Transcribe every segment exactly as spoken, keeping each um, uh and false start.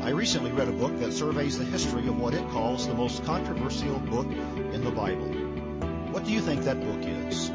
I recently read a book that surveys the history of what it calls the most controversial book in the Bible. What do you think that book is?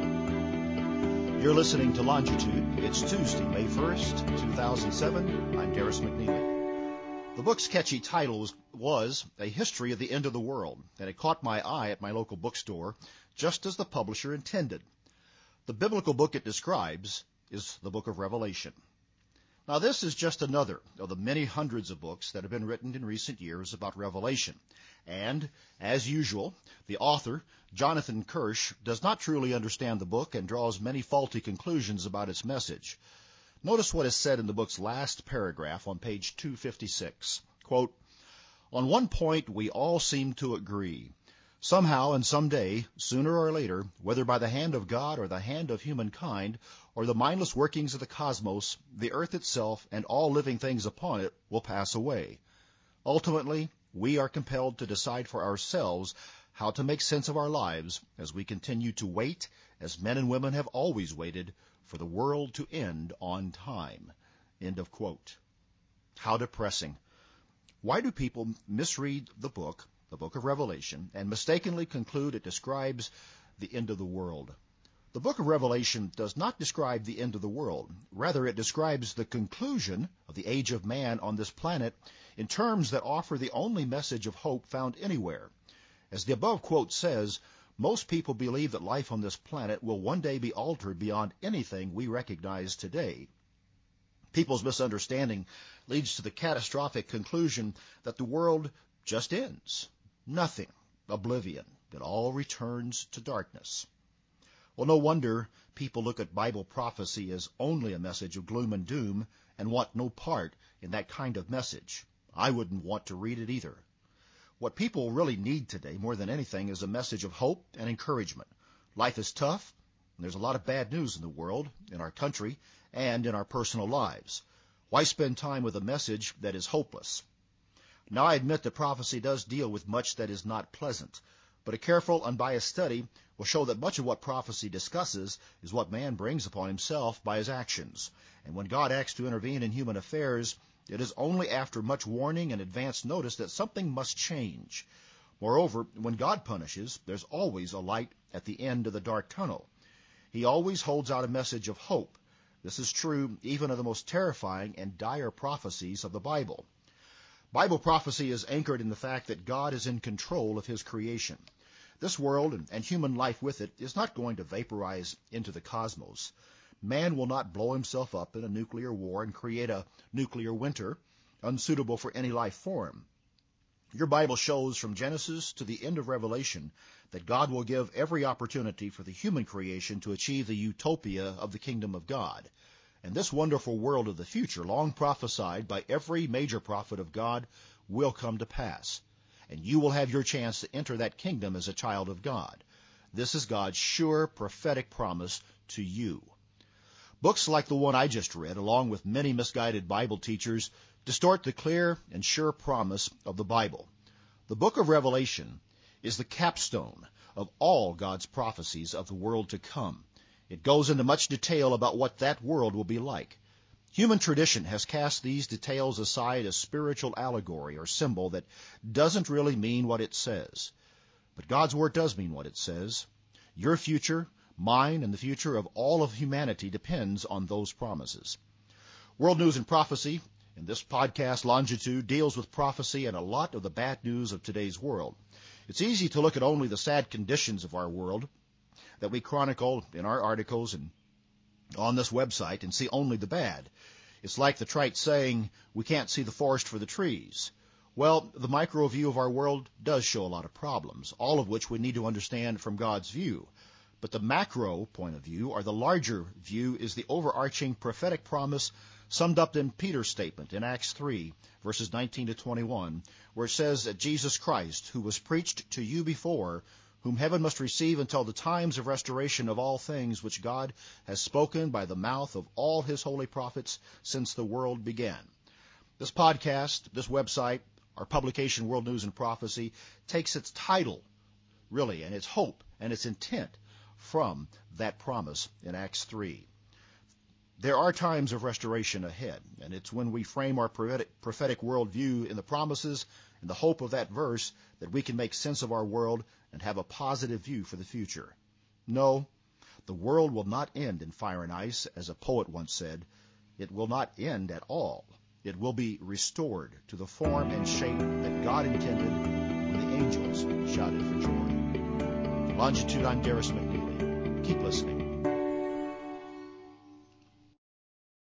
You're listening to Longitude. It's Tuesday, May first, two thousand seven. I'm Darris McNeely. The book's catchy title was, was A History of the End of the World, and it caught my eye at my local bookstore, just as the publisher intended. The biblical book it describes is the book of Revelation. Now, this is just another of the many hundreds of books that have been written in recent years about Revelation. And, as usual, the author, Jonathan Kirsch, does not truly understand the book and draws many faulty conclusions about its message. Notice what is said in the book's last paragraph on page two fifty-six. Quote, "On one point we all seem to agree. Somehow and someday, sooner or later, whether by the hand of God or the hand of humankind, or the mindless workings of the cosmos, the earth itself and all living things upon it will pass away. Ultimately, we are compelled to decide for ourselves how to make sense of our lives as we continue to wait, as men and women have always waited, for the world to end on time." End of quote. How depressing. Why do people misread the book, the book of Revelation, and mistakenly conclude it describes the end of the world? The book of Revelation does not describe the end of the world. Rather, it describes the conclusion of the age of man on this planet in terms that offer the only message of hope found anywhere. As the above quote says, most people believe that life on this planet will one day be altered beyond anything we recognize today. People's misunderstanding leads to the catastrophic conclusion that the world just ends. Nothing, oblivion, it all returns to darkness. Well, no wonder people look at Bible prophecy as only a message of gloom and doom and want no part in that kind of message. I wouldn't want to read it either. What people really need today, more than anything, is a message of hope and encouragement. Life is tough, and there's a lot of bad news in the world, in our country, and in our personal lives. Why spend time with a message that is hopeless? Now, I admit that prophecy does deal with much that is not pleasant, but a careful, unbiased study will show that much of what prophecy discusses is what man brings upon himself by his actions. And when God acts to intervene in human affairs, it is only after much warning and advance notice that something must change. Moreover, when God punishes, there's always a light at the end of the dark tunnel. He always holds out a message of hope. This is true even of the most terrifying and dire prophecies of the Bible. Bible prophecy is anchored in the fact that God is in control of his creation. This world and, and human life with it is not going to vaporize into the cosmos. Man will not blow himself up in a nuclear war and create a nuclear winter unsuitable for any life form. Your Bible shows from Genesis to the end of Revelation that God will give every opportunity for the human creation to achieve the utopia of the kingdom of God. And this wonderful world of the future, long prophesied by every major prophet of God, will come to pass. And you will have your chance to enter that kingdom as a child of God. This is God's sure prophetic promise to you. Books like the one I just read, along with many misguided Bible teachers, distort the clear and sure promise of the Bible. The book of Revelation is the capstone of all God's prophecies of the world to come. It goes into much detail about what that world will be like. Human tradition has cast these details aside as spiritual allegory or symbol that doesn't really mean what it says. But God's Word does mean what it says. Your future, mine, and the future of all of humanity depends on those promises. World News and Prophecy, in this podcast, Longitude, deals with prophecy and a lot of the bad news of today's world. It's easy to look at only the sad conditions of our world that we chronicle in our articles and on this website and see only the bad. It's like the trite saying, we can't see the forest for the trees. Well, the micro view of our world does show a lot of problems, all of which we need to understand from God's view. But the macro point of view, or the larger view, is the overarching prophetic promise summed up in Peter's statement in Acts three, verses nineteen to twenty-one, where it says that Jesus Christ, who was preached to you before, whom heaven must receive until the times of restoration of all things which God has spoken by the mouth of all his holy prophets since the world began. This podcast, this website, our publication, World News and Prophecy, takes its title, really, and its hope and its intent from that promise in Acts three. There are times of restoration ahead, and it's when we frame our prophetic, prophetic worldview in the promises and the hope of that verse that we can make sense of our world and have a positive view for the future. No, the world will not end in fire and ice, as a poet once said. It will not end at all. It will be restored to the form and shape that God intended when the angels shouted for joy. For Longitude, I'm Darris McNeely. Keep listening.